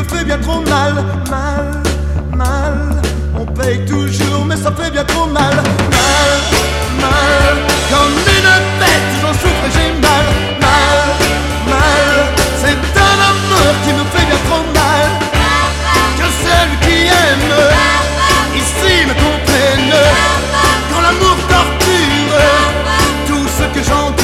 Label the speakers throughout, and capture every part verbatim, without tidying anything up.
Speaker 1: fait bien trop mal, mal, mal. On paye toujours mais ça fait bien trop mal, mal, mal. Comme une bête j'en souffre et j'ai mal, mal, mal. C'est un amour qui me fait bien trop mal. Que celle qui aime ici me comprenne. Quand l'amour torture tout ce que j'endure.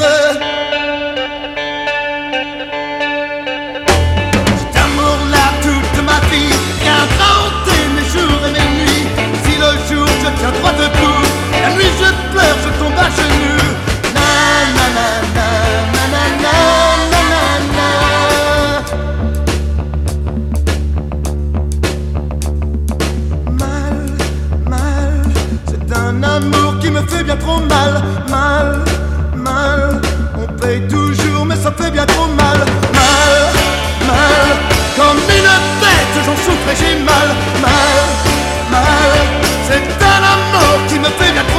Speaker 1: Cet amour-là toute ma vie vient hanter mes jours et mes nuits. Si le jour je tiens droit debout, la nuit je pleure, je tombe à genoux. Na na na na na na na na na. Mal, mal, c'est un amour qui me fait bien trop mal, mal, mal. On paye toujours mais ça fait bien trop mal, mal, mal. Comme une bête j'en souffre et j'ai mal, mal, mal. C'est un amour qui me fait bien trop mal.